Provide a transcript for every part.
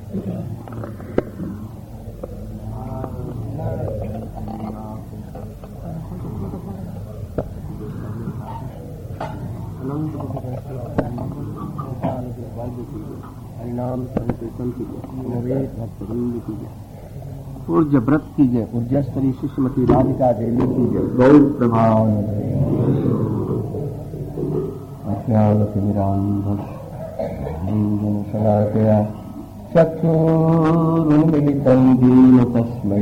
हरिनाम संकीर्तन कीजिए, भक्तवृंद कीजिए, ऊर्ज व्रत कीजिए, ऊर्जस्तरी शिष्यमती राधिका देवी कीजिए, गौ प्रभाव अज्ञानतिमिरान्धं चक्षुरुन्मिलितं येन तस्मै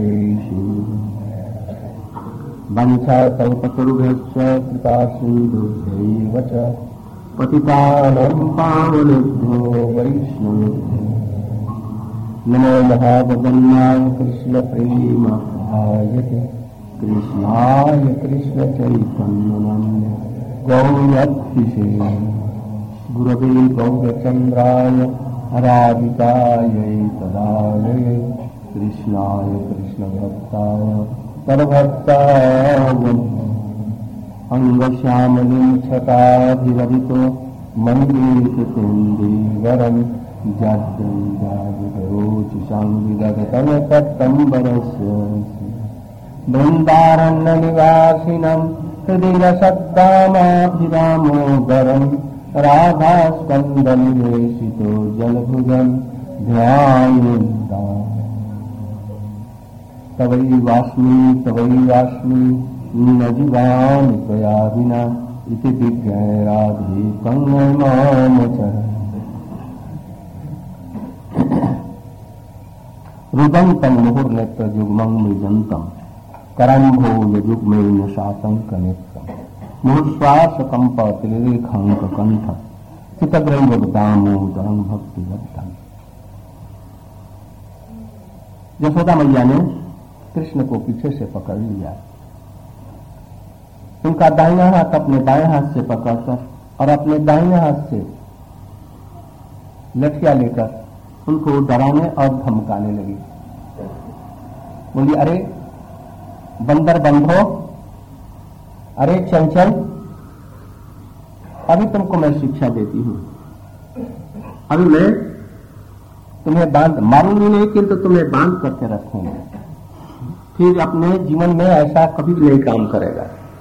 वंशाकल्पतरुभ्यश्च कृपासिन्धुभ्यैव च पतितानां पावनेभ्यो वैष्णवेभ्यो नमो महावदन्याय कृष्णप्रेमप्रदायते कृष्णाय कृष्णचैतन्यनाम्ने गौरतिशे गुरवे गौरचन्द्राय राधिकायै तदालये कृष्णाय कृष्णभक्ताय परभक्ताय अंगश्यामलिं छटाधिवरितो मन्दिरकृतेन्दीवरम् जाड्यञ्जाविरोचिषाङ्गिरगतं तत्तम्बरस्य बृन्दारण्यनिवासिनं हृदिरसत्कामाभिरामोदरम् राधास्कन्दनिवेशितो जलभुजं ध्यायन्ताम् तवैवास्मि न जीवामि त्वया विना इति विज्ञाय राधे कङ्गमामचर रुदन्तं मुहुर्नेत्रयुग्मं मृजन्तं करम्भोजयुग्मेन शातङ्कनेत्रम् मुहुर्श्वासकम्पतिरेखाङ्ककण्ठ चितग्रैवदामोदरं भक्तिवत्तम्। यशोदा मैया ने कृष्ण को पीछे से पकड़ लिया, उनका दाहिना हाथ अपने बाएं हाथ से पकड़कर और अपने दाहिने हाथ से लठिया लेकर उनको डराने और धमकाने लगी। बोली, अरे बंदर बंधो, अरे चंचल, अभी तुमको मैं शिक्षा देती हूं। अभी मैं तुम्हें मारूंगी नहीं, किंतु तुम्हें बांध करके रखूंगी, फिर अपने जीवन में ऐसा कभी नहीं काम करेगा।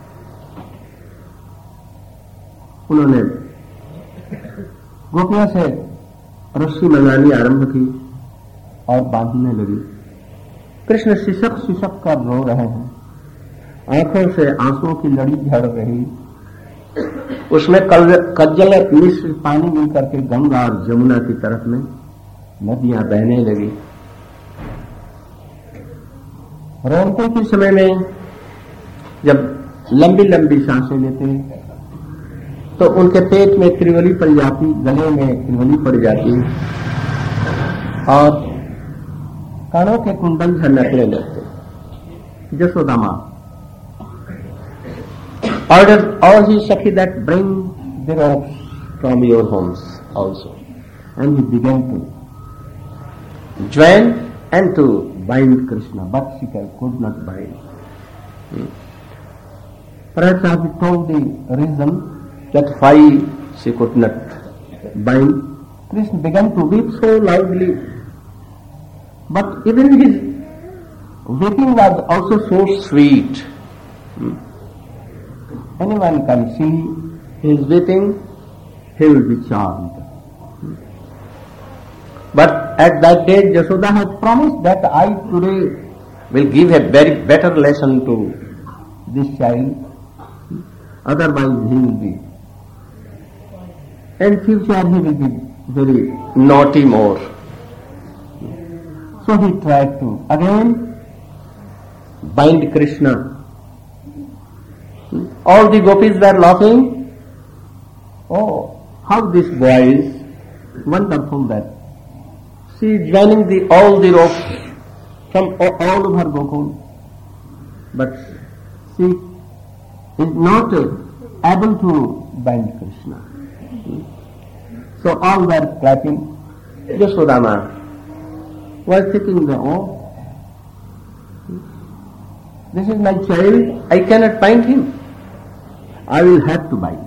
उन्होंने गोपियों से रस्सी मंगानी आरंभ की और बांधने लगी। कृष्ण सिसक सिसक कर रो रहे हैं, आंखों से आंसुओं की लड़ी झड़ रही, उसमें कज्जल मिश्र पानी मिल करके गंगा और जमुना की तरफ में नदियां बहने लगी। रोते के समय में जब लंबी लंबी सांसें लेते तो उनके पेट में त्रिवली पड़ जाती, गले में त्रिवली पड़ जाती और कानों के कुंडल झलकने लगते। यशोदा मां ordered all his Sakhi that bring the ropes from your homes also, and he began to join and to bind Krishna, but she could not bind. Perhaps I have told the reason that why she could not bind. Krishna began to weep so loudly, but even his weeping was also so sweet. Anyone can see his weeping, he will be charmed. But at that day, Yashoda had promised that I today will give a very better lesson to this child, otherwise he will be, in future he will be very naughty more. So he tried to again bind Krishna. All the gopis were laughing. Oh, how this boy is wonderful that she is joining all the ropes from all over Gokul, but she is not able to bind Krishna. So all were clapping. Yashodama was thinking that, oh, this is my child, I cannot bind him. I will have to bind.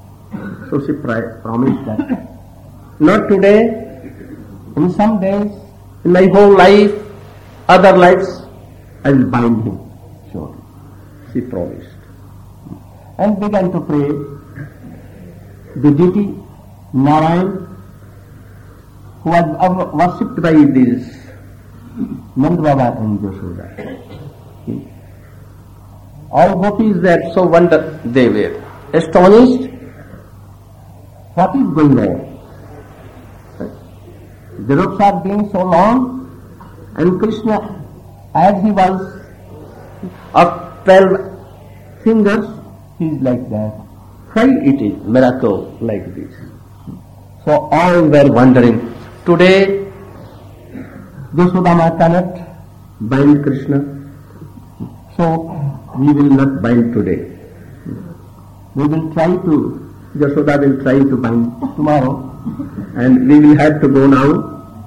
So she promised that not today, in some days In my whole life, other lives, I will bind him. Sure. She promised. And began to pray. The deity Narayan, who was worshipped by these Nand Baba and Yashoda. All gopis were so they were astonished. What is going on? The ropes are being so long, and Krishna, as he was of 12 fingers, he is like that. Why it is miracle like this? So all were wondering. Today, Yashoda cannot bind Krishna, so we will not bind today. We will try to, Yashoda will try to bind tomorrow, and we will have to go now.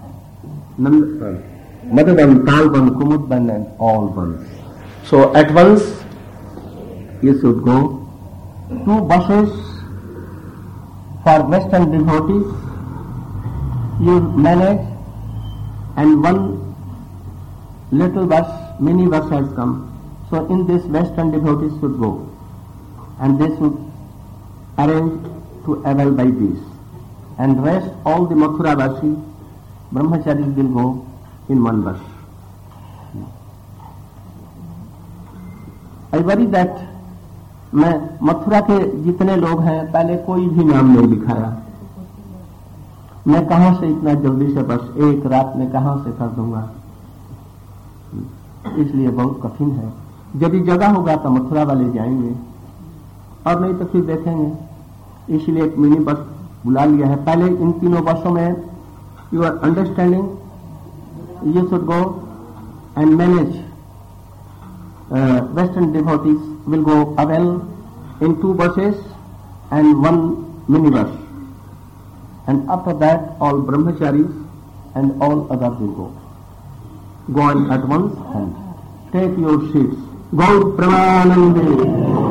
Madhavan, Talvan, Kumudban and all ones. So at once you should go. 2 buses for Western devotees you manage, and 1 little bus, mini bus has come. So in this Western devotees should go, and they should arrange to avail by this. And rest all the Mathura Vasi, Brahmacharis will go in 1 bus. I worry that मैं मथुरा के जितने लोग हैं पहले कोई भी नाम नहीं लिखाया. मैं कहां से इतना जल्दी से बस एक रात में कहां से कर दूंगा, इसलिए बहुत कठिन है. यदि जगह होगा तो मथुरा वाले जाएंगे, और नहीं तो फिर देखेंगे. इसलिए एक मिनी बस बुला लिया है. पहले इन तीनों बसों में you are understanding, you should go and manage. Western devotees will go avail in 2 buses and 1 minibus, and after that all brahmacharis and all others will go. Go on at once and take your seats. Gaur Pramanande.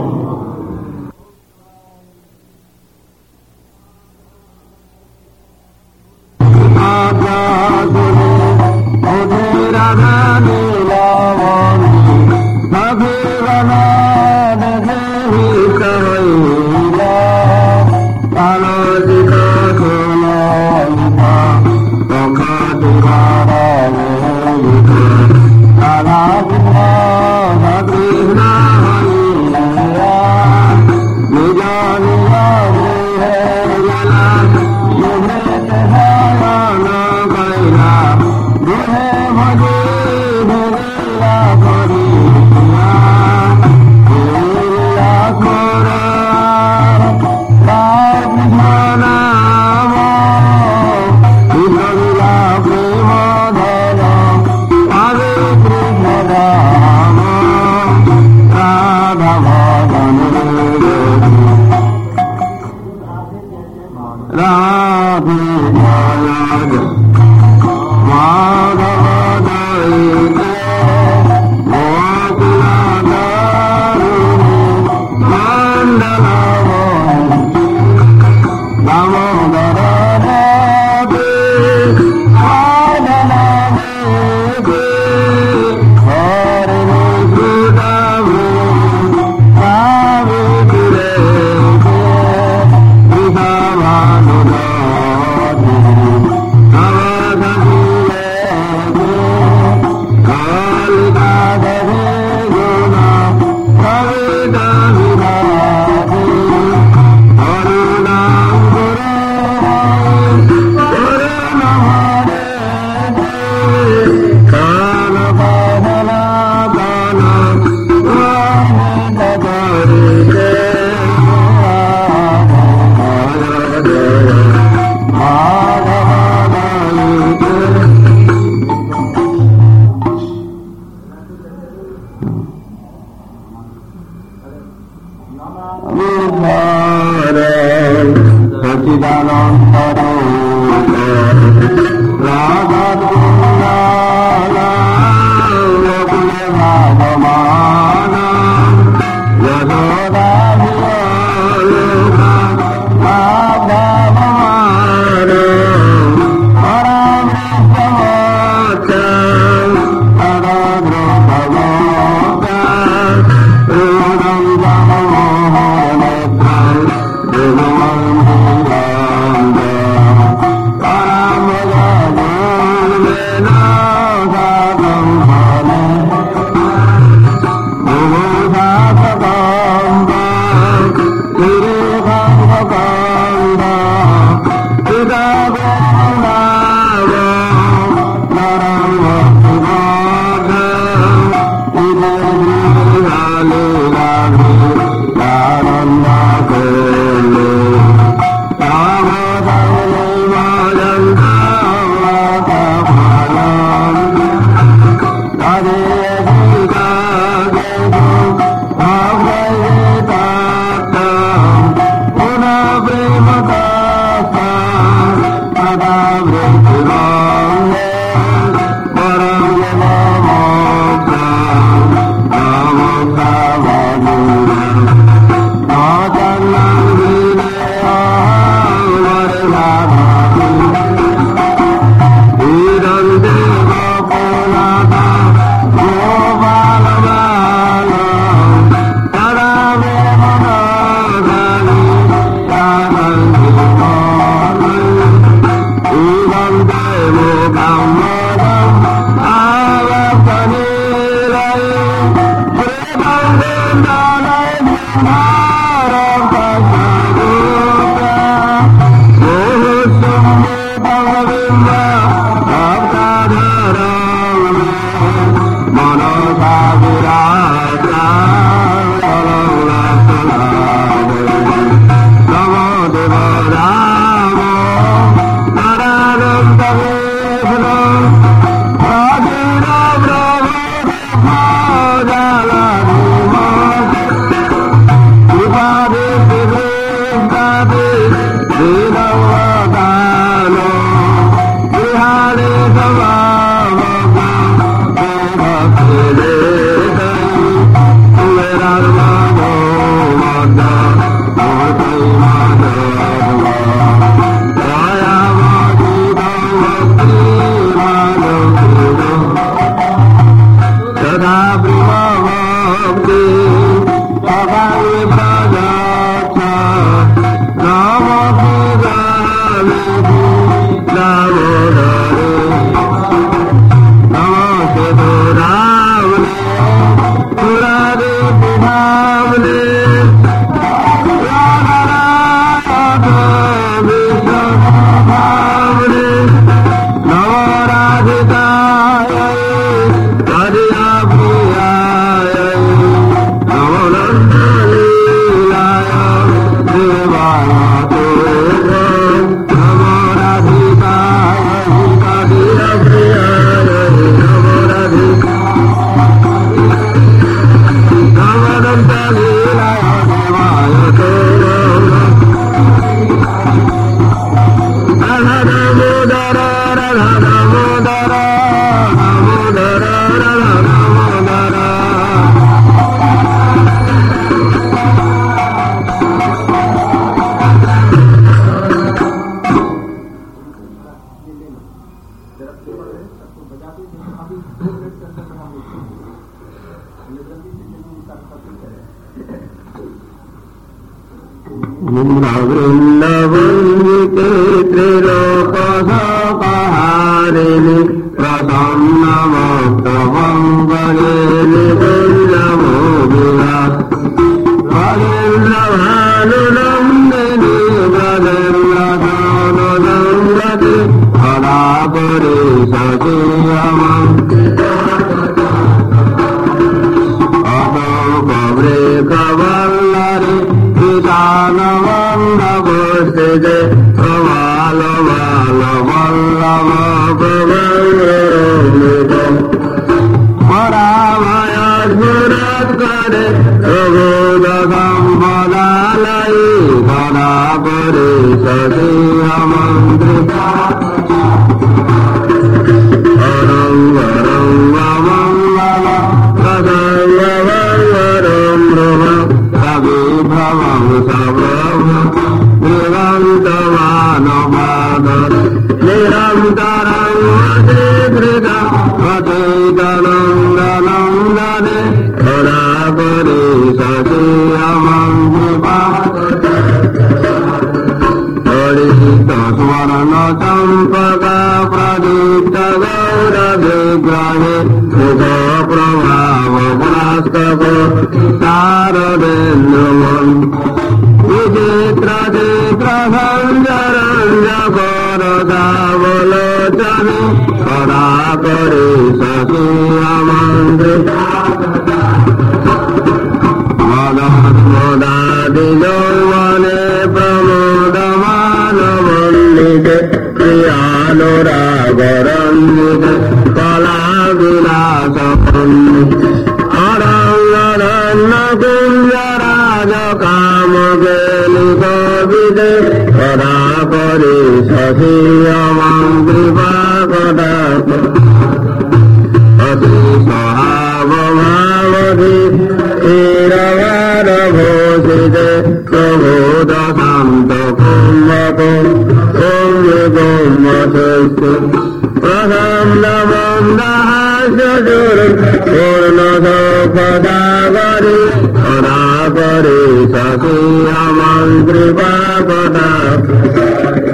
Sati Amang Kripa Kota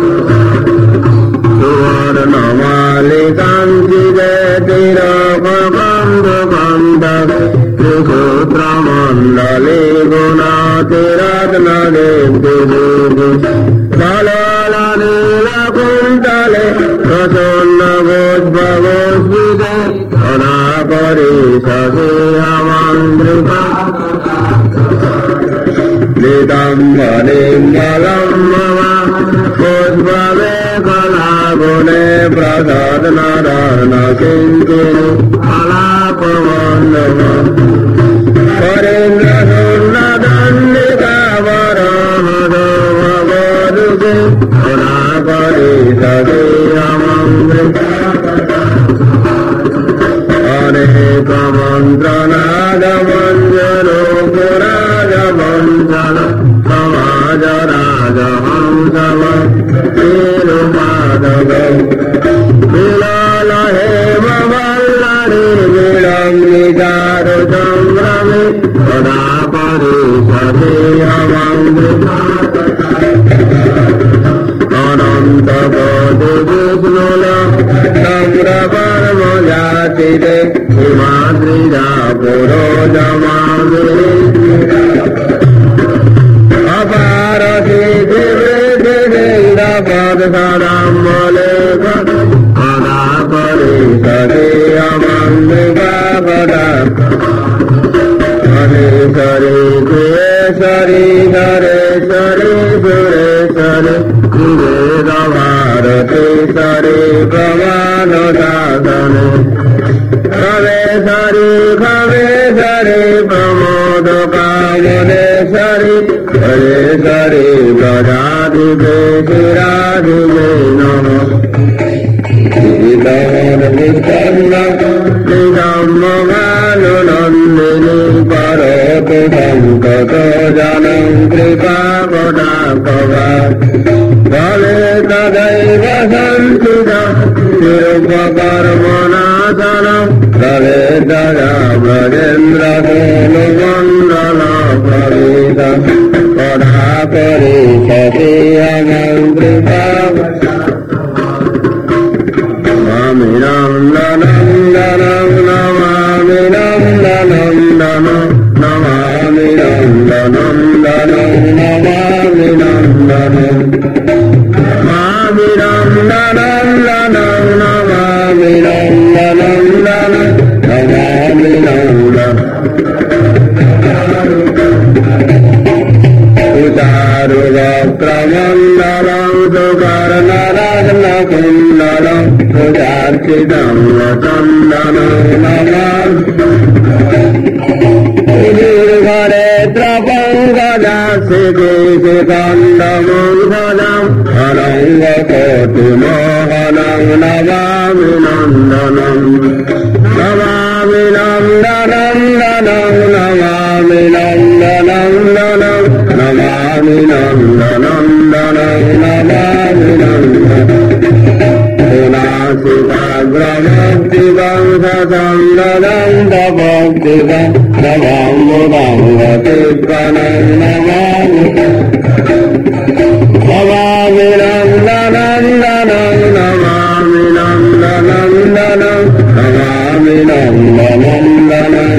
Suvarnamalikanchide tirapakandakanda Trikutramandali gunatiratnadevdivudu Salalani kuntale Prasanna Gojbhavosvide Anapari Sasihamandrika Lidambanim Malammava Gojbhave Kalagune Prasadnadana Kinkini Alapavandava Parindra Sunnadandika Varahadava Vaduke Anapari Sasihamandrika Aneka Mantranada Manjaro Puraja Manjana Samaja Raja Hamsava Tirupadava Vilala Hema Vallari Vilam Nijaru Chandrami Padapari Satihamandrika Ananta Koti Visnula Samraparmajatide Himadrija Purojamaviri Aparasi Divridinda Padsadam Maleka Adapari Satihamandrika Padaka Sari Sari Sare Sari Sure Sare Veda Bharati Sari Pramana Sadhane Kave Sari Pramoda Kamane Sari Hare Sari Prajadhive Siradhive Namo Vidamana Vistanna Vidamana Nandini Parate Sankata Janam Kripa Kodakava Vale Tadaiva Santita Tirupakarmanasana Vale Tada Brajendra Sonu Mandala Pavita Kodakari Satihamam Kripa Naminam Nanam Nanam Namaminam Nanam Nanam Namaminam Nanam Nanam Namaminam Nanam Namaminam Nanam Nanam Namaminam Nanam Nanam Namaminam Nanam Utaruga Pramandalam Sukarnaragna Kundalam Udarchidam Vatandanam Namam Udurghare Trapangada Siddhi Sikandamudhadam Ananga Koti Mohanam Navami Nandanam Navami Nandanam Nanam Navami Nandanam Nanam Navami Nandanam Nanam Navami Nandanam Unasipagramaktivam Sasamnadam Tapaktivam Navam Mudam Vatipanam Navami Navami Nandanam Nanam Navami Nandanam Nanam Navami Nandanam Nanam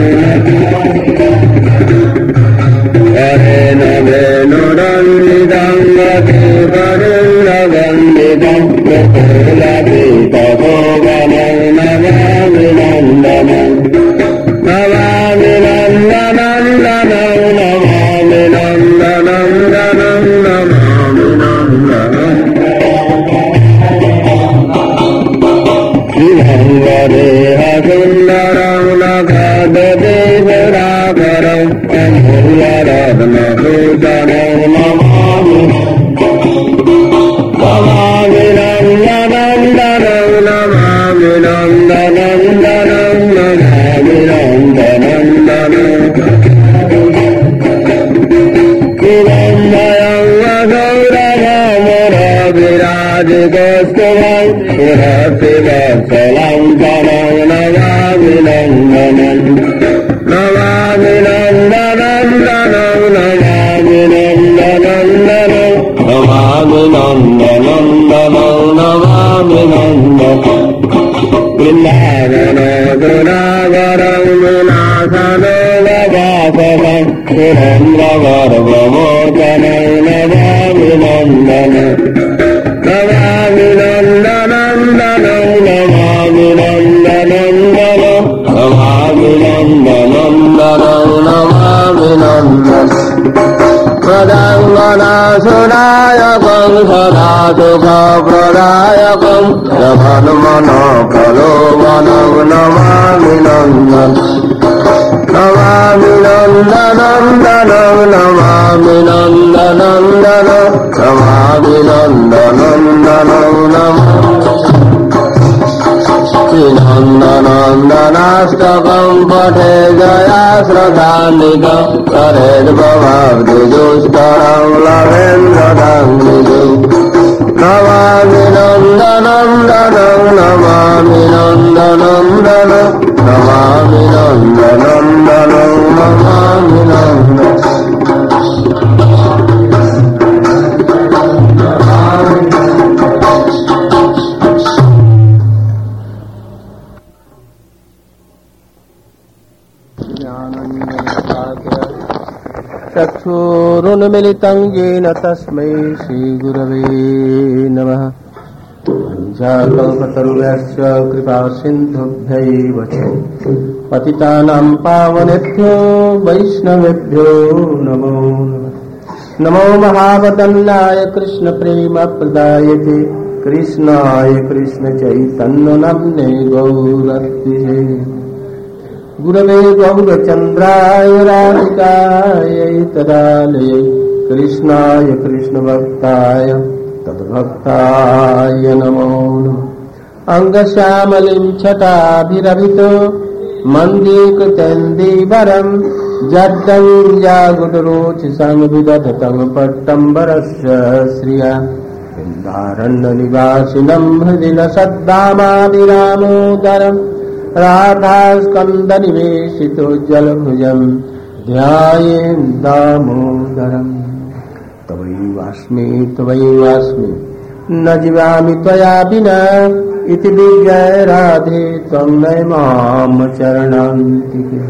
Arena Venudandidam Vati Varila Vandidam Vakulati Tahoganam Navami Nandanam Navami Nandanam Nanam Navami Nandanam Nanam Navami Nandanam Shivangare Hasundaram Nakadade Sarakaram Amularadna Bhutanam Namami Navami Nandanam Nanam Navami Nandanam Nanam Navami Rajagostavam Surasivasalam Tanam Navami Nandanam Navami Nandanam Danam Navami Nandanam Danam Navami Nandanam Danam Navami Nandanam Vindavana Gunagaram Vinasano Vavasavam Surendra Varvamotanam Navami Nandanam Navami Nandanam Danam Navami Nandanam Danam Navami Nandanam Danam Navami Nandanam Pradangana Sudayakam Sadasukha Pradayakam Yavanmana Kalovanam Navami Nandanam Navami Nandanam Danam Navami Nandanam Danam Navami Nandanam Danam Nandanastakam Pate Jaya Sradhanikam Kared Bhavabdijustaram Lavendradangnidu Navami Nandanam Danam Navami Nandanam Danam Navami Nandanam Danam Navami Nandanam चक्षुरुन्मिलितं येन तस्मै श्रीगुरवे नमः। पंचाकल्पतरुभ्यश्च कृपासिन्धुभ्यैव च पतितानां पावनेभ्यो वैष्णवेभ्यो नमो नमः। नमो महावदन्नाय कृष्णप्रेमप्रदायते कृष्णाय कृष्णचैतन्यनाम्ने गौरत्रिये गुरवे गौरचन्द्राय राधिकायै तदालये कृष्णाय कृष्णभक्ताय तद्भक्ताय नमो नमः। अङ्गश्यामलिं छटाभिरभितो मन्दीकृतेन्दीवरं जड्डं जागुटरोचिसं विदधतं पट्टम्बरस्य श्रिया वृन्दारण्यनिवासिनं हृदि सद्दामाभिरामोदरम् राधास्कन्दनिवेशितोज्ज्वलभुजं ध्यायेन् दामोदरम्। तवैवास्मि न जीवामि त्वया विना इति विज्ञाय राधे त्वं नय मां चरणान्तिके।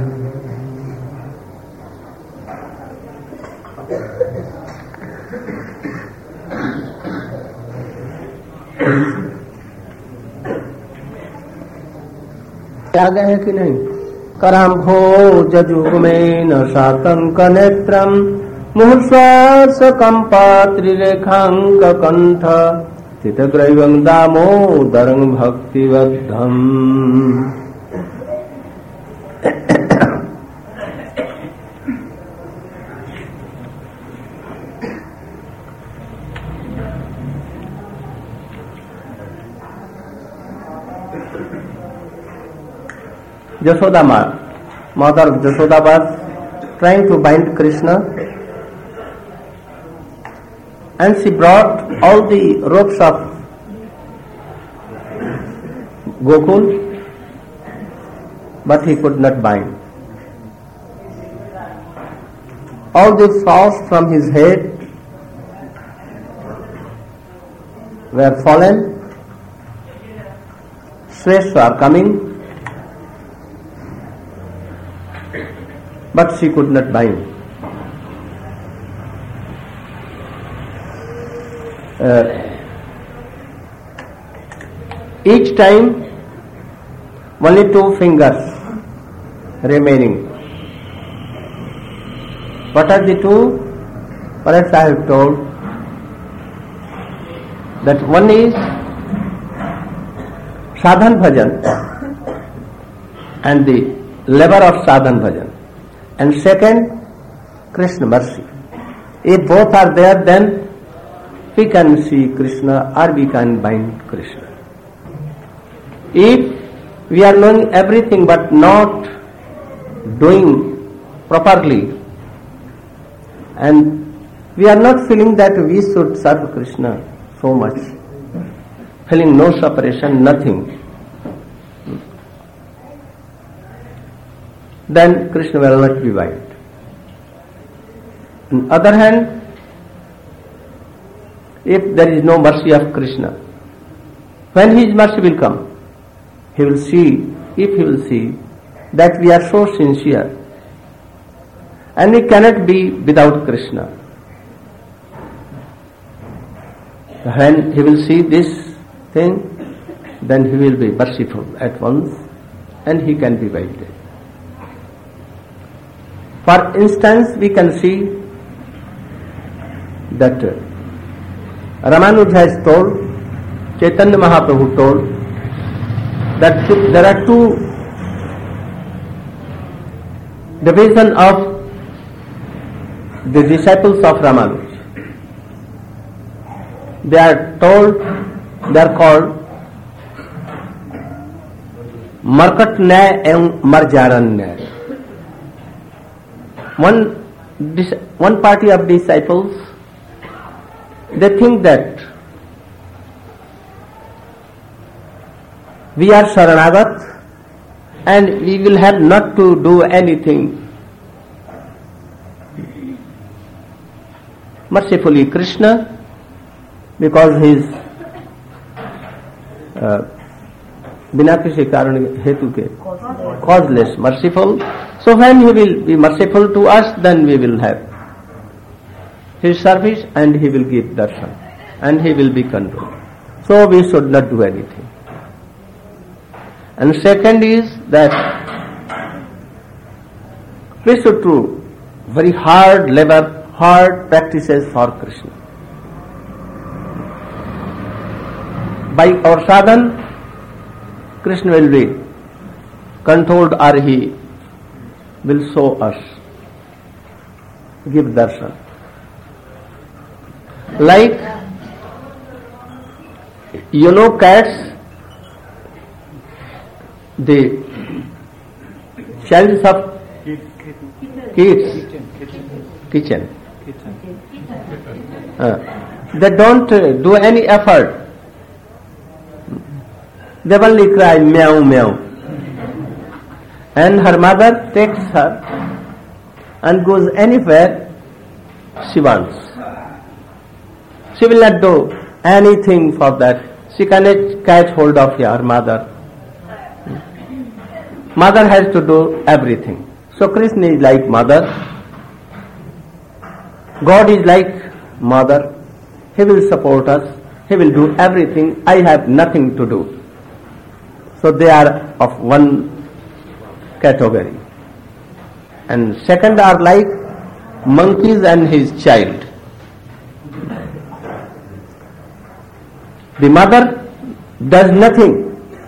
आ गए हैं कि नहीं? कराम्भोज जुगमेन सातंक नेत्रम मुहुर्श्वास कंपात्रिरेखांक कंठ चितग्रैवं दामोदरं भक्तिबद्धम्। Jashoda mother of Jashoda was trying to bind Krishna, and she brought all the ropes of Gokul, but he could not bind. All the frost from his head were fallen, sweats are coming, but she could not bind. Each time only 2 fingers remaining. What are the 2? Perhaps I have told that one is sadhan bhajan and the labor of sadhan bhajan, and second Krishna mercy. If both are there, then we can see Krishna or we can bind Krishna. If we are knowing everything but not doing properly, and we are not feeling that we should serve Krishna so much, feeling no separation, nothing, then Krishna will not be wiped. On the other hand, if there is no mercy of Krishna, when His mercy will come, He will see, if He will see that we are so sincere and we cannot be without Krishna, when He will see this thing, then He will be merciful at once and He can be wiped. For instance, we can see that Ramanuja has told, Chaitanya Mahaprabhu told, that there are two divisions of the disciples of Ramanuja. They are called Markat Nyay and Marjaran Nyay. One party of disciples, they think that we are Saranagat and we will have not to do anything. Mercifully Krishna, because He is बिना किसी कारण हेतु के causeless, merciful. So when He will be merciful to us, then we will have His service and He will give darshan and He will be controlled. So we should not do anything. And second is that we should do very hard labor, hard practices for Krishna. By our sadhana, Krishna will be controlled or He will show us, give darshan. Like, cats, the childs of kids, kitchen. They don't do any effort. They only cry meow meow. And her mother takes her and goes anywhere she wants. She will not do anything for that. She cannot catch hold of her mother. Mother has to do everything. So Krishna is like mother. God is like mother. He will support us. He will do everything. I have nothing to do. So they are of one category. And second are like monkeys and his child. The mother does nothing.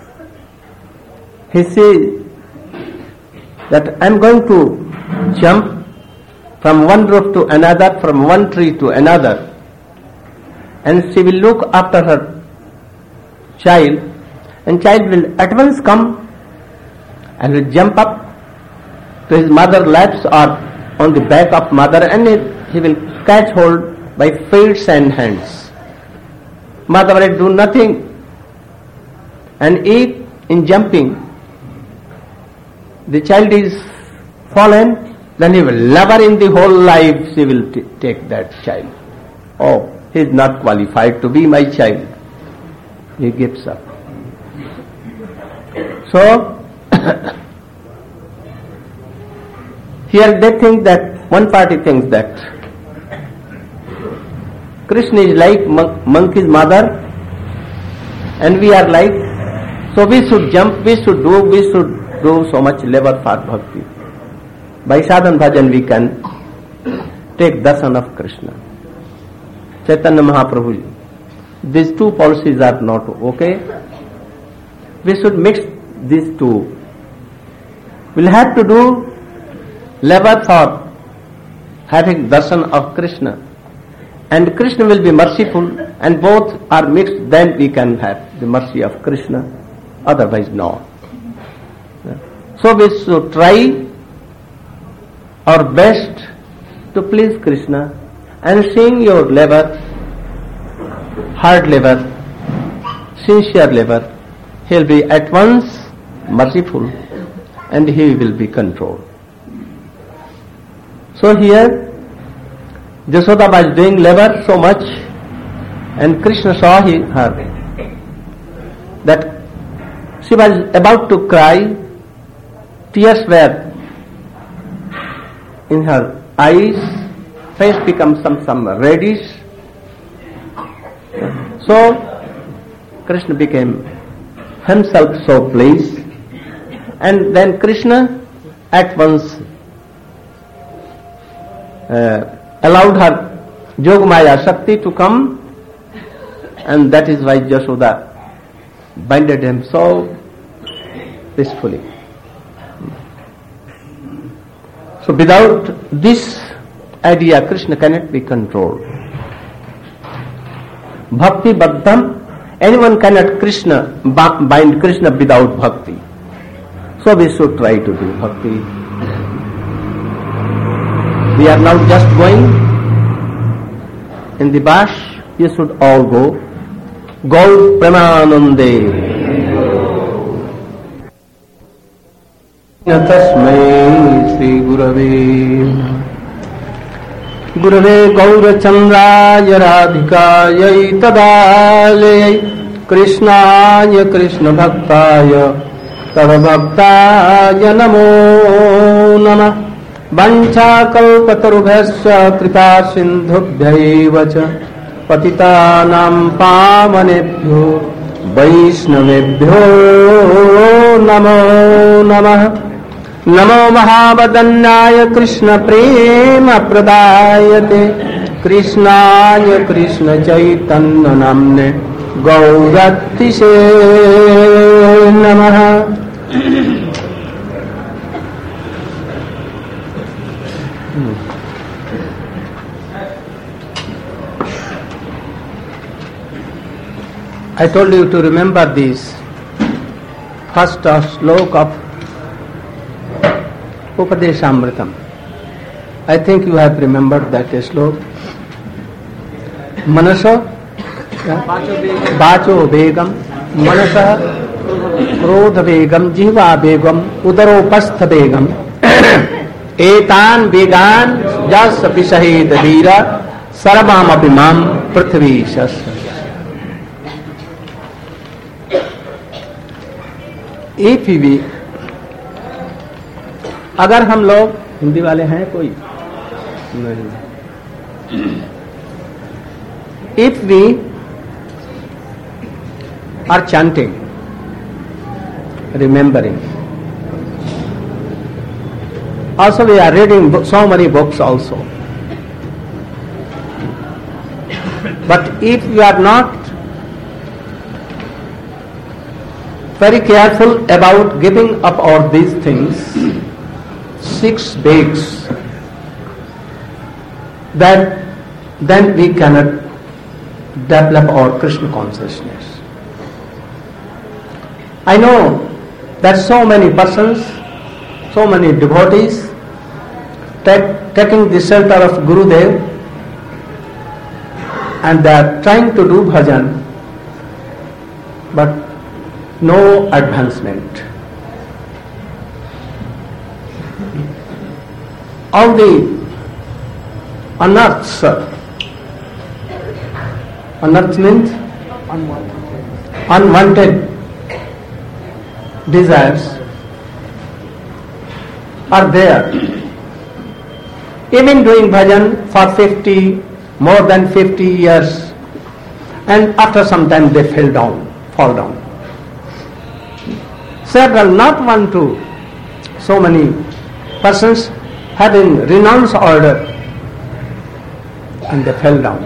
He says that I am going to jump from one roof to another, from one tree to another, and she will look after her child, and child will at once come and will jump up to his mother's laps or on the back of mother, and he will catch hold by feet and hands. Mother will do nothing, and if in jumping the child is fallen, then he will never in the whole life she will take that child. Oh, he is not qualified to be my child. He gives up. So, here they think that, one party thinks that Krishna is like monkey's mother and we are like, so we should jump, we should do so much labor for bhakti. By sadhana bhajan we can take darshan of Krishna. Chaitanya Mahaprabhu, these two policies are not okay. We should mix these two. We'll have to do labor for having darshan of Krishna, and Krishna will be merciful, and both are mixed, then we can have the mercy of Krishna, otherwise no. So we should try our best to please Krishna, and seeing your labor, hard labor, sincere labor, he will be at once merciful and he will be controlled. So here, Jashoda was doing labor so much, and Krishna saw her that she was about to cry, tears were in her eyes, face became some reddish. So Krishna became himself so pleased, and then Krishna at once allowed her Yogamaya Shakti to come, and that is why Jashoda binded him so peacefully. So without this idea, Krishna cannot be controlled. Bhakti Baddham, anyone cannot bind Krishna without bhakti. So we should try to do bhakti. We are now just going in the bash. You should all go. Gaur Premanande. Tasmai Sri Gurave Gaurachandraya Radhikaya Tadalaya Krishnaya Krishna Bhaktaya Tava Bhaktaya Namo Namah Vancha Kalpatarubhyasya Kripa Sindhubhyaiva Cha Patitanam Pavanebhyo Vaishnavebhyo Namo Namah Namo Mahabadanyaya Krishna Prema Pradayate Krishnaya Krishna Chaitanya Namne Gauratise Namaha. I told you to remember this first slok of Upadeshamritam. I think you have remembered that slok. Manasa Vacho Begam, Manasa Krodha Begam, Jiva Begam, Udaropastha Begam, Etan Began, Jas Pisahid Veera, Sarvam Apimam Prithvi Shasya. If we, अगर हम लोग हिंदी वाले हैं कोई नहीं, if we are chanting, remembering, also we are reading so many books also, but if we are not very careful about giving up all these things, 6 weeks, then we cannot develop our Krishna consciousness. I know that so many persons, so many devotees taking the shelter of Gurudev and they are trying to do bhajan, but no advancement. All the unearths, unearth means unwanted desires are there. Even doing bhajan for more than 50 years, and after some time they fall down. Several not one to so many persons having renounced order and they fell down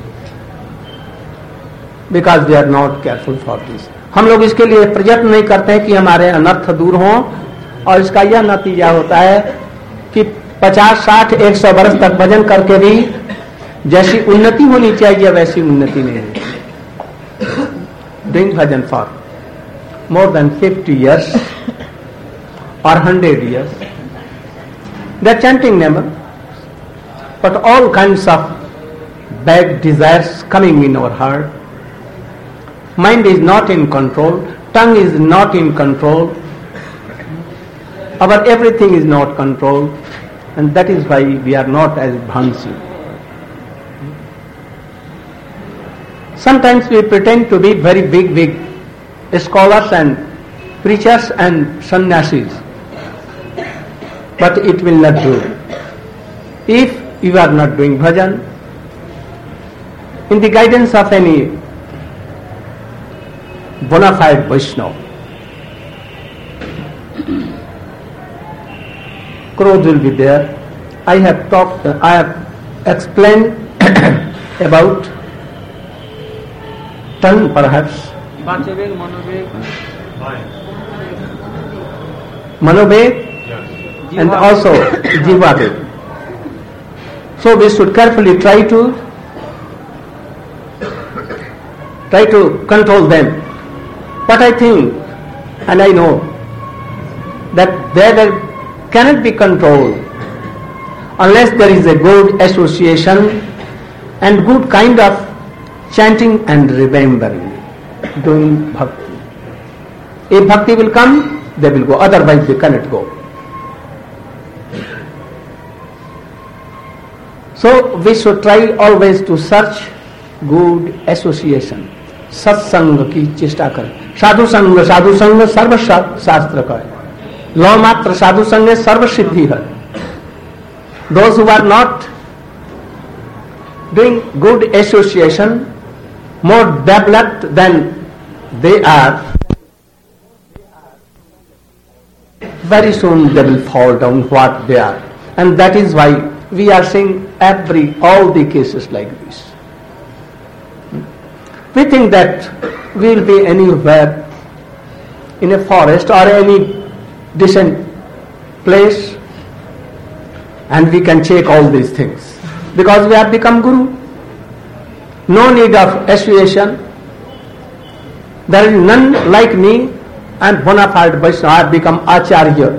because they are not careful for this. हम लोग इसके लिए प्रयत्न नहीं करते हैं कि हमारे अनर्थ दूर हों, और इसका यह नतीजा होता है कि 50, 60, 100 वर्ष तक भजन करके भी जैसी उन्नति होनी चाहिए वैसी उन्नति नहीं है. Doing bhajan for more than 50 years or 100 years, they are chanting name, but all kinds of bad desires coming in our heart. Mind is not in control, tongue is not in control, our everything is not controlled, and that is why we are not as Bhansi. Sometimes we pretend to be very big scholars and preachers and sannyasis, but it will not do. If you are not doing bhajan, in the guidance of any bona fide Vaishnava, Krodh will be there. I have explained about tongue perhaps. Manobeg and also Jivabeg. So we should carefully try to control them. But I think and I know that they cannot be controlled unless there is a good association and good kind of chanting and remembering, doing bhakti. If bhakti will come, they will go, otherwise they cannot go. So we should try always to search good association. सत्संग की चेष्टा करें. साधु संग सर्व शास्त्र का है. लौ मात्र साधु संग सर्व सिद्धि है. Those who are not doing good association, more developed than they are, very soon they will fall down what they are. And that is why we are seeing all the cases like this. We think that we will be anywhere in a forest or any decent place and we can check all these things because we have become guru. No need of association. There is none like me and bona fide Vaishnava. I have become Acharya.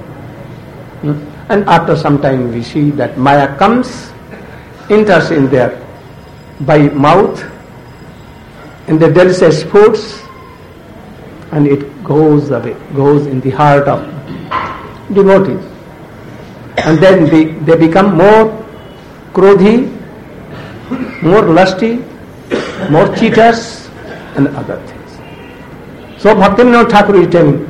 And after some time we see that Maya comes, enters in there by mouth, in the delicious foods, and it goes away, goes in the heart of devotees. And then they become more krodhi, more lusty, more cheaters, and other things. So Bhaktivinoda Thakur is telling,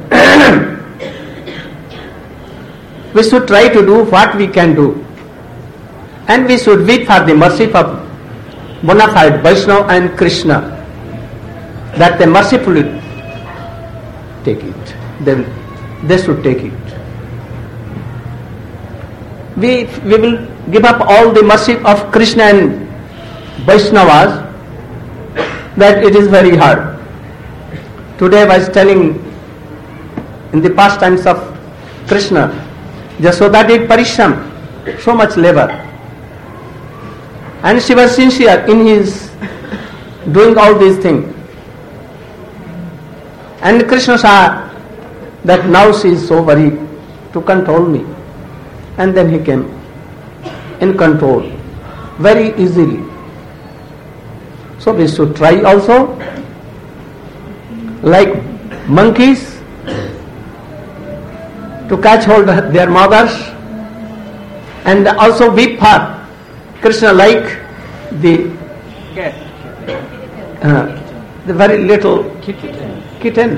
we should try to do what we can do, and we should wait for the mercy of bona fide Vaishnava and Krishna, that they mercifully take it. They should take it. We will give up all the mercy of Krishna and Vaishnavas, that it is very hard. Today I was telling in the pastimes of Krishna, Jasoda did parishram, so much labor. And she was sincere in his doing all these things. And Krishna saw that now she is so worried to control me. And then he came in control very easily. So we should try also, like monkeys, to catch hold of their mothers and also weep for Krishna like the very little kitten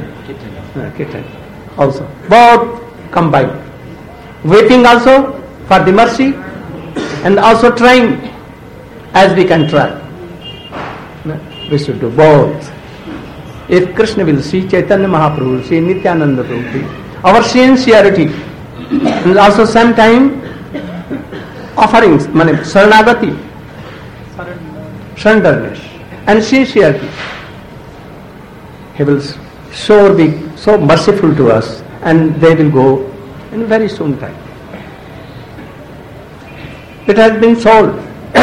also. Both combined. Weeping also for the mercy and also trying as we can try. We should do both. If Krishna will see Chaitanya Mahaprabhu, see Nityananda Prabhu, our sincerity and also sometime offerings, Saranagati, surrenderness and sincerity, he will sure be so merciful to us and they will go in very soon time. It has been told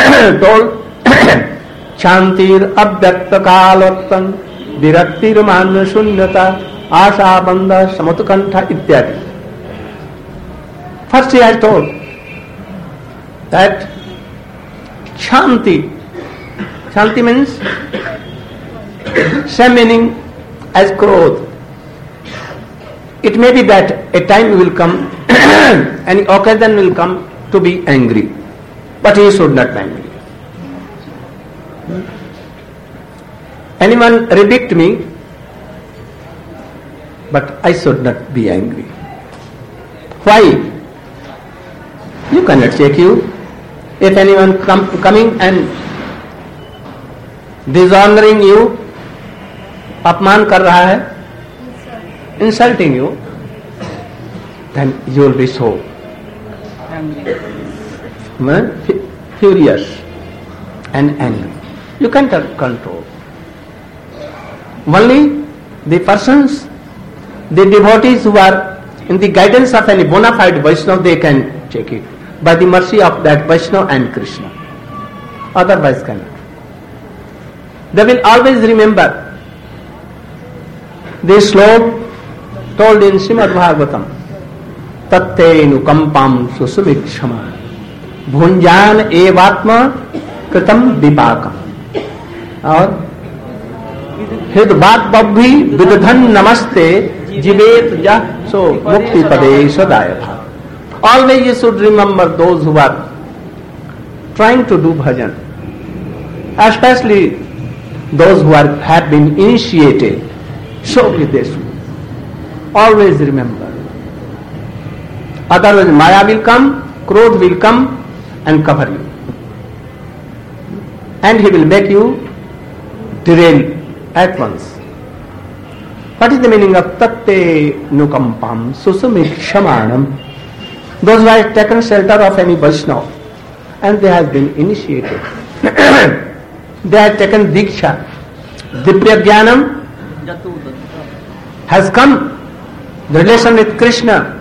Chantir abhyakta kalottan viraktir manna shunyata asha bandha samutkantha ityadi. First he has told that Shanti means Same meaning as Krodh. It may be that a time will come, an occasion will come to be angry, but he should not be angry. Anyone rebuked me, but I should not be angry. Why? You cannot check you. If anyone coming and dishonoring you, अपमान कर रहा है, insulting you, then you will be so furious and angry. You can't control. Only the persons, the devotees who are in the guidance of any bona fide Vaishnava, they can check it by the mercy of that Vaishnava and Krishna. Otherwise cannot. They will always remember this slok told in Srimad Bhagavatam, Tattenu kampam susumikshama bhunjan evatma kritam vipakam. और हृदबात बब्भी विदधन नमस्ते जीवेत जह सो मुक्ति पदे सदाय था. Always you should remember those who are trying to do bhajan, especially those who have been initiated. So they should always remember. Otherwise Maya will come, Krodh will come and cover you, and he will make you derail at once. What is the meaning of tatte nukampam susumikshamaanam? Those who have taken shelter of any Vaishnava and they have been initiated, they have taken diksha, Divya Jnanam has come, the relation with Krishna,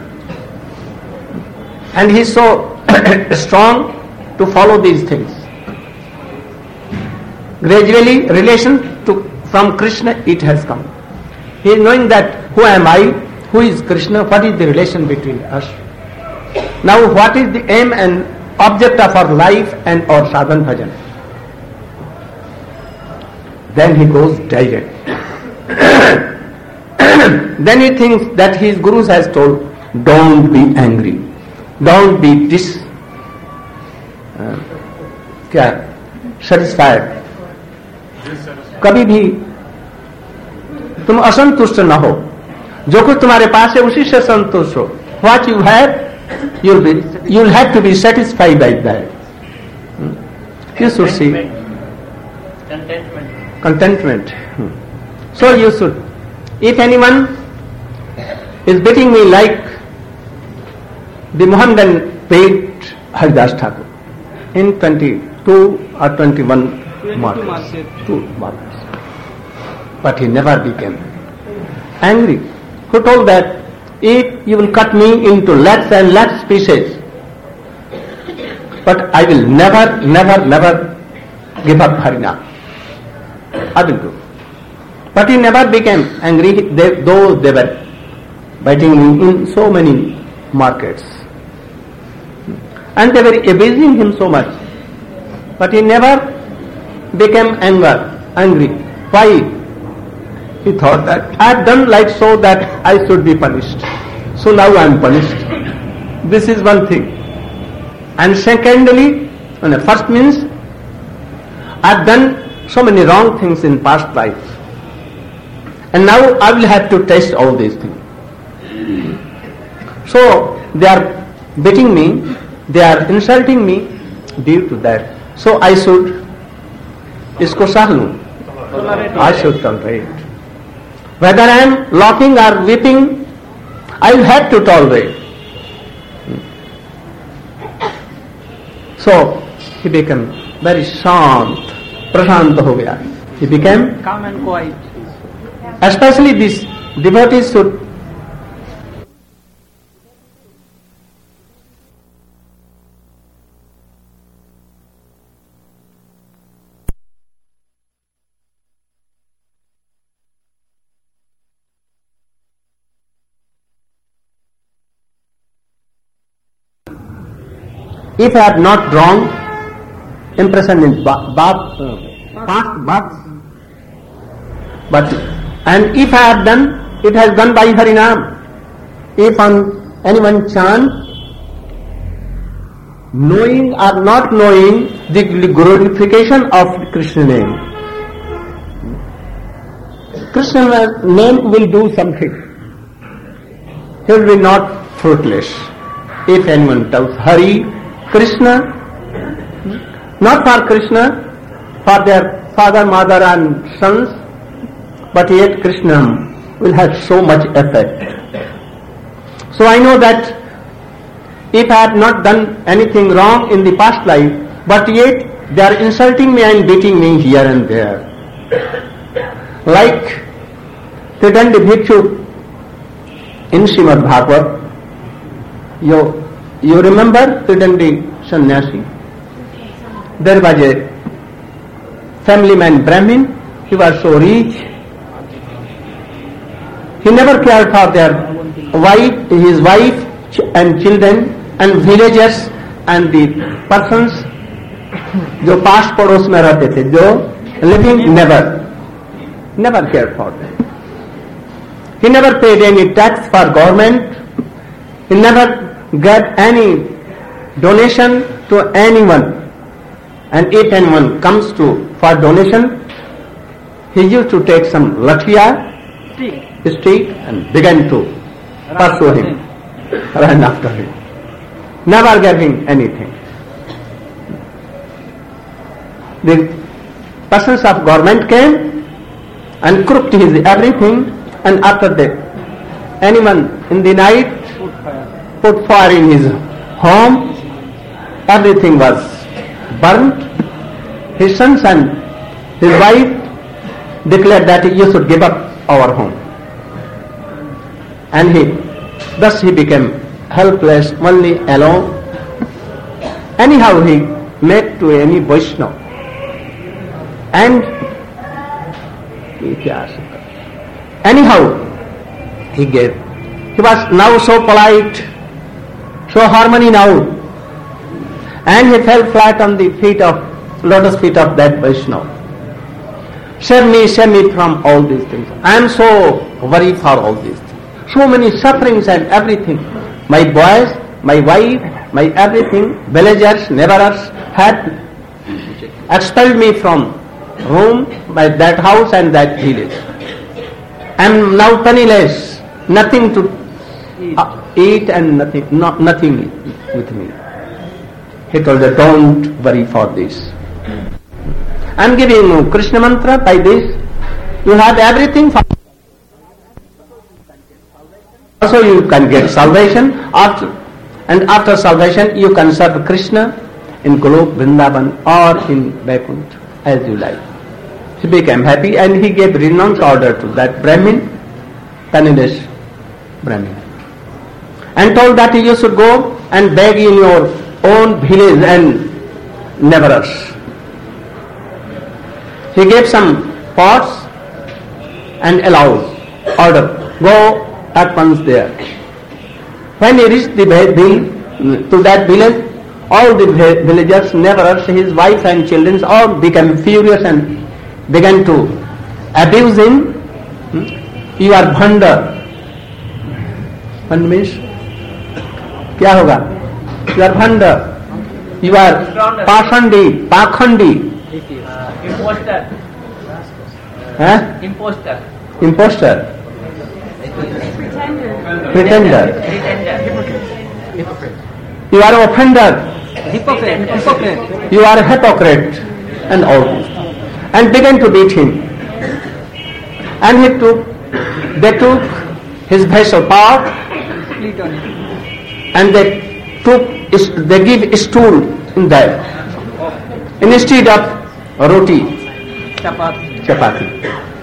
and he is so strong to follow these things. Gradually relation from Krishna it has come. He is knowing that who am I, who is Krishna, what is the relation between us. Now what is the aim and object of our life and our sadhan bhajan? Then he goes direct. Then he thinks that his Guru has told, don't be angry, don't be satisfied. कभी भी तुम असंतुष्ट न हो, जो कुछ तुम्हारे पास है उसी से संतुष्ट हो. What you have, you'll have to be satisfied by that. You should see contentment. So you should. If anyone is beating me like the Mohammedan paid Haridas Thakur in 22 or 21 markets, 2 markets, but he never became angry. Who told that if you will cut me into lakhs and lakhs pieces, but I will never give up Harinam. I will do. But he never became angry, though they were biting him in so many markets. And they were abusing him so much. But he never became angry. Why? He thought that I have done like so that I should be punished. So now I am punished. This is one thing. And secondly, first means I have done so many wrong things in past life. And now I will have to taste all these things. So they are beating me, they are insulting me due to that. So I should isko sah lu. I should tolerate. Whether I am laughing or weeping, I will have to tolerate. So he became very shant, prashant ho gaya. He became calm and quiet. Especially these devotees should if I have not wrong impression in past births, But, and if I have done, it has done by Harinam. If anyone chant, knowing or not knowing the glorification of Krishna name, Krishna name will do something. He will be not fruitless. If anyone tells Hari, Krishna, not for Krishna, for their father, mother and sons, but yet Krishna will have so much effect. So I know that if I have not done anything wrong in the past life, but yet they are insulting me and beating me here and there. Like Tridandi Bhikshu in Srimad Bhagavad, you remember Tridandi Sannyasi? There was a family man Brahmin, he was so rich, he never cared for his wife and children and villagers and the persons जो पास पड़ोस में रहते थे, जो living never cared for them. He never paid any tax for government. He never got any donation to anyone. And if anyone comes for donation, he used to take some lathia, stick, and began to pursue him, run after him, never giving anything. The persons of government came and crooked his everything, and after that, anyone in the night put fire in his home, everything was burnt. His sons and his wife declared that you should give up our home. And thus he became helpless, only alone. Anyhow he met to any Vaishnava, and anyhow he gave. He was now so polite, so harmony now, and he fell flat on the lotus feet of that Vaishnava. Save me from all these things. I am so worried for all these things. So many sufferings and everything. My boys, my wife, my everything, villagers, neighbors had expelled me from home, by that house and that village. I am now penniless, nothing to eat and nothing with me. He told her, don't worry for this. I am giving you Krishna mantra. By this you have everything. Also you can get salvation. After salvation you can serve Krishna in Golok, Vrindavan or in Vaikuntha as you like. He became happy and he gave renounce order to that Brahmin, penniless Brahmin, and told that you should go and beg in your own village and neighbors. He gave some pots and allowed order, go at once there. When he reached to that village, all the villagers, neighbors, his wife and children all became furious and began to abuse him. You are bhanda. Bhanda means क्या होगा? You are bhanda. You are pakhandi. Imposter. Huh? Imposter. Pretender. You are offender. Hypocrite. You are a hypocrite. And all this. And began to beat him. And they took his vessel part and they give stool in that instead of roti, chapati.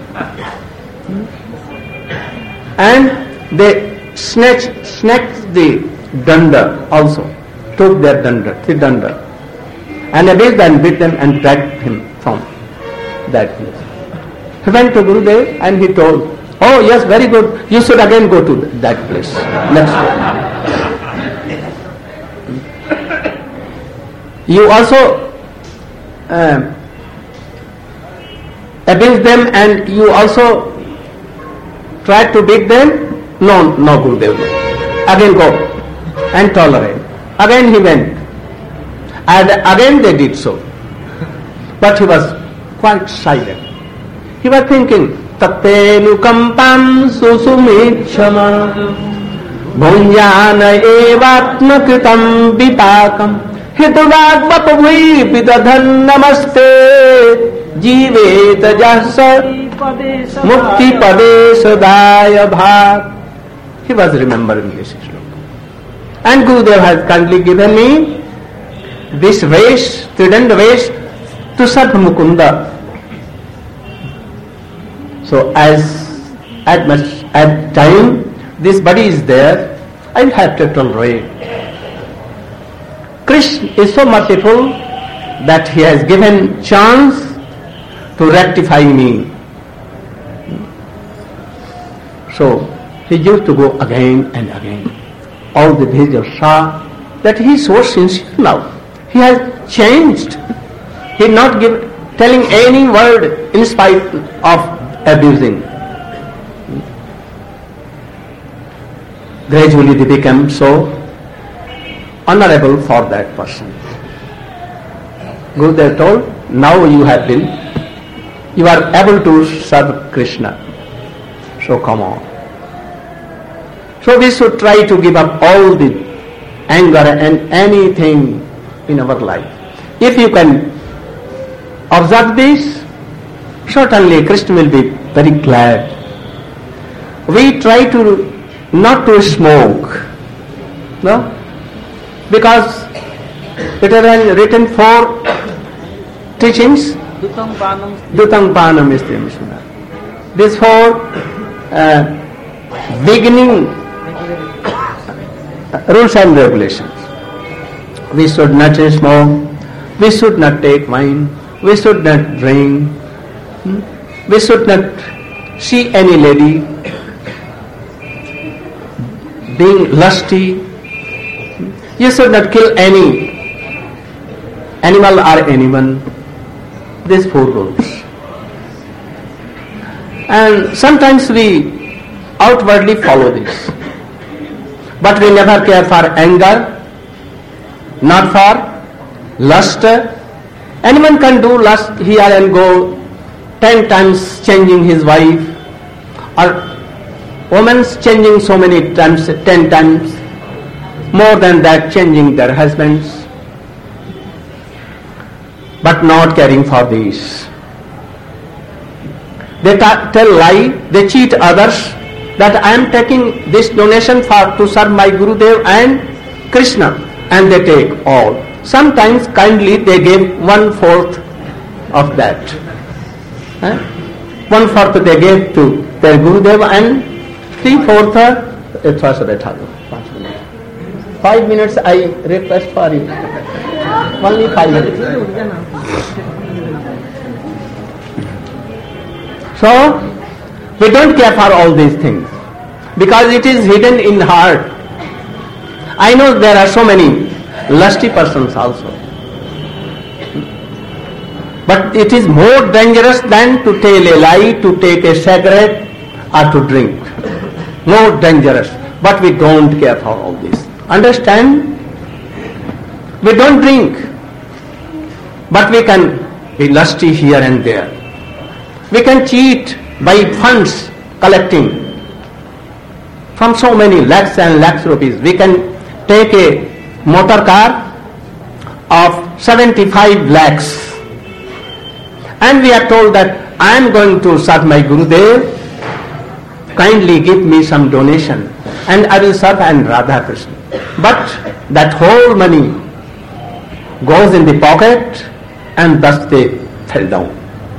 And they snatched the danda also, took their danda, and abused and beat them and dragged him from that place. He went to Gurudev and he told, oh yes, very good, you should again go to that place next day. You also abuse them and you also try to beat them? No, Gurudev. Again go and tolerate. Again he went. And again they did so. But he was quite silent. He was thinking, Tattenu kampam susumicchama bhunjana evatma kritam vipakam hituvagvapavui vidadhan namaste jiveta jasa mukti pade sadaya bhat. He was remembering this sloka. And Gurudev has kindly given me this Vesh, Tridanda Vesh, to serve Mukunda. So at time this body is there, I will have to tolerate. Krishna is so merciful that he has given chance to rectify me. So he used to go again and again. All the villagers saw that he is so sincere now. He has changed. He is not telling any word in spite of abusing. Gradually they become so honorable for that person. Gurudev told, now you are able to serve Krishna. So come on. So we should try to give up all the anger and anything in our life. If you can observe this, certainly Krishna will be very glad. We try to not to smoke, no? Because it has written 4 teachings. Dutang Panam is the These 4 beginning rules and regulations. We should not smoke, we should not take wine, we should not drink, we should not see any lady being lusty, you should not kill any animal or anyone. These 4 rules. And sometimes we outwardly follow this, but we never care for anger, not for lust. Anyone can do lust here and go 10 times changing his wife, or women's changing so many times, 10 times, more than that changing their husbands, but not caring for this. They tell lie, they cheat others that I am taking this donation to serve my Gurudev and Krishna, and they take all. Sometimes kindly they give 1/4 of that. 1/4 they gave to their Gurudev and 3/4 5 minutes I request for you. Only 5 minutes. So we don't care for all these things because it is hidden in heart. I know there are so many lusty persons also, but it is more dangerous than to tell a lie, to take a cigarette or to drink. More dangerous, but we don't care for all this. Understand? We don't drink, but we can be lusty here and there. We can cheat by funds collecting from so many lakhs and lakhs rupees. We can take a motor car of 75 lakhs and we are told that I am going to serve my Gurudev, kindly give me some donation and I will serve and Radha Krishna. But that whole money goes in the pocket and thus they fell down.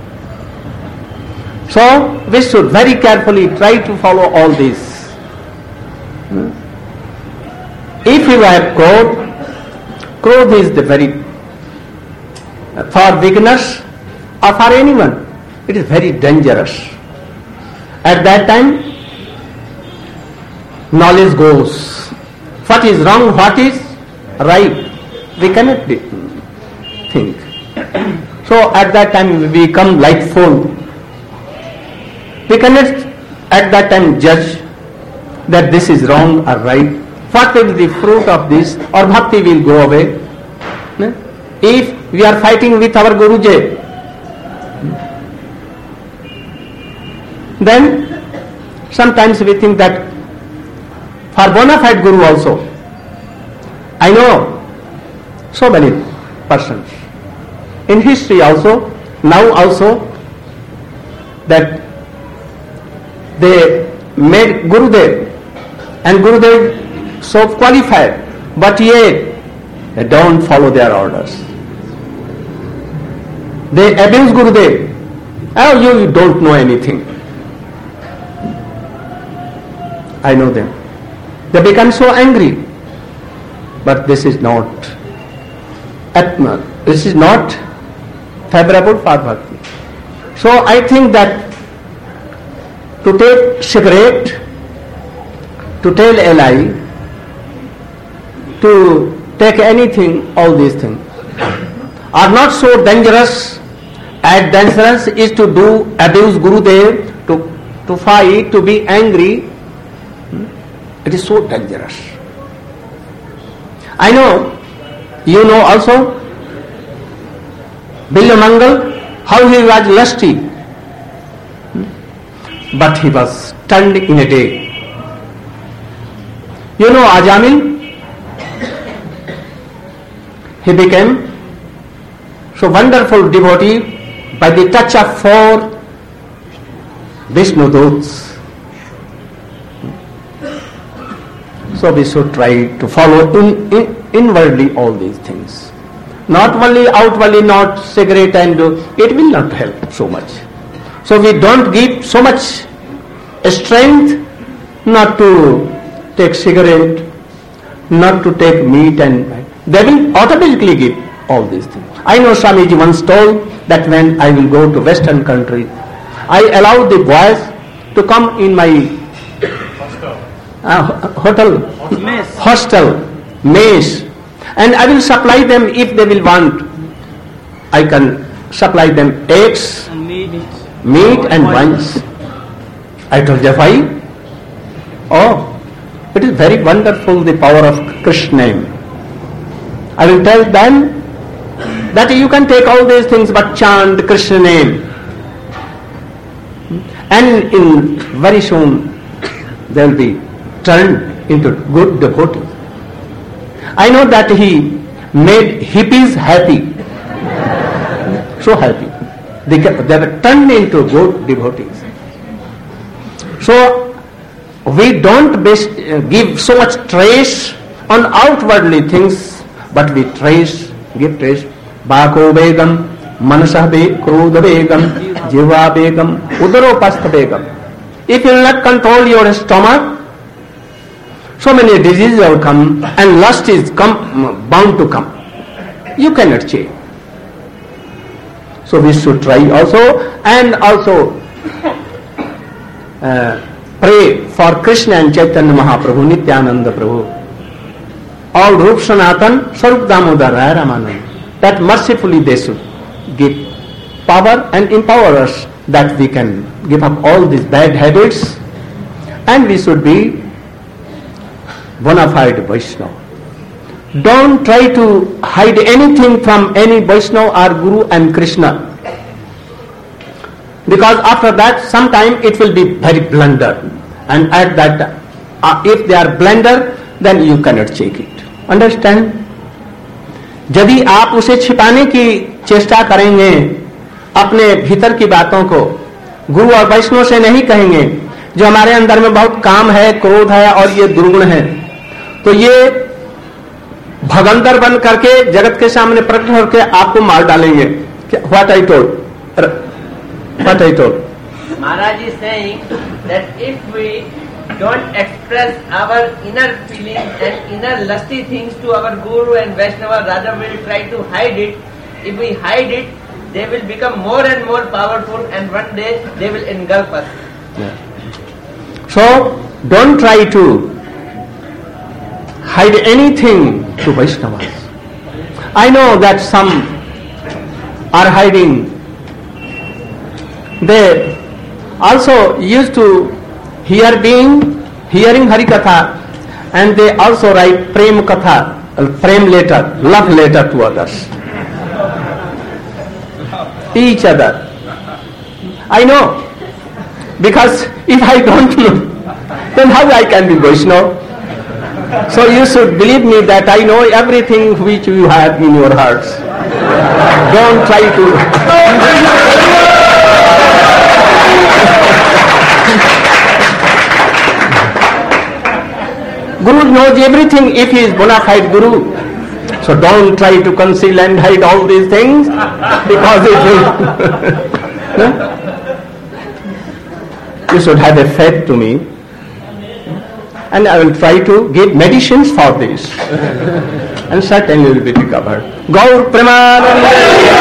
So we should very carefully try to follow all this. If you have growth is the very, for beginners or for anyone, it is very dangerous. At that time, knowledge goes. What is wrong, what is right, we cannot think. So at that time we become like fool. We cannot at that time judge that this is wrong or right. What will be the fruit of this, or bhakti will go away. If we are fighting with our Guruji, then sometimes we think that for bona fide Guru also, I know so many persons in history also, now also, that they made Gurudev, and Gurudev so qualified, but yet they don't follow their orders. They abuse Gurudev. Oh, you don't know anything. I know them. They become so angry. But this is not this is not favorable for bhakti. So I think that to take cigarette, to tell a lie, to take anything, all these things are not so dangerous as dangerous is to do abuse Gurudev, to fight, to be angry. It is so dangerous. I know, you know also, Bilyamangal, how he was lusty, but he was turned in a day. You know Ajamil, he became so wonderful devotee by the touch of 4 Vishnuduts. So we should try to follow inwardly all these things. Not only outwardly, not cigarette and it will not help so much. So we don't give so much strength not to take cigarette, not to take meat, and they will automatically give all these things. I know Swamiji once told that when I will go to Western country, I allow the boys to come in my hostel, mess, and I will supply them if they will want. I can supply them eggs, and meat and wines. I told them, why? Oh, it is very wonderful, the power of Krishna name. I will tell them that you can take all these things but chant Krishna name. And in very soon they will be turned into good devotees. I know that he made hippies happy. So happy. They were turned into good devotees. So we don't give so much trace on outwardly things, but we give trace. Bako begam, manasah krodha begam, jiva begam, udaropastha begam. If you will not control your stomach, so many diseases will come and lust is bound to come. You cannot change. So we should try also, and also pray for Krishna and Chaitanya Mahaprabhu, Nityananda Prabhu, all Rup Sanatan, Sarup Damodar, Ramanand, that mercifully they should give power and empower us that we can give up all these bad habits, and we should be bona fide Vaishnava. Don't try to hide anything from any Vaishnava or Guru and Krishna, because after that sometime it will be very blunder, and at that if they are blunder, then you cannot check it. Understand? यदि आप उसे छिपाने की चेष्टा करेंगे, अपने भीतर की बातों को गुरु और वैष्णव से नहीं कहेंगे, जो हमारे अंदर में बहुत काम है, क्रोध है और ये दुर्गुण है, तो ये भगंदर बन करके जगत के सामने प्रकट होकर आपको मार डालेंगे. What I told? Maharaj is saying that if we don't express our inner feelings and inner lusty things to our Guru and Vaishnava, rather we will try to hide it. If we hide it, they will become more and more powerful, and one day they will engulf us. Yeah. So don't try to hide anything to Vaishnavas. I know that some are hiding. They also used to hearing Harikatha, and they also write Prem Katha, Prem letter, love letter to others. Each other. I know, because if I don't know, then how I can be Vaishnava? So you should believe me that I know everything which you have in your hearts. Don't try to... Guru knows everything if he is bona fide Guru. So don't try to conceal and hide all these things, because it will... You should have a faith to me, and I will try to give medicines for this, and certainly you will be recovered. Gaur Premanande.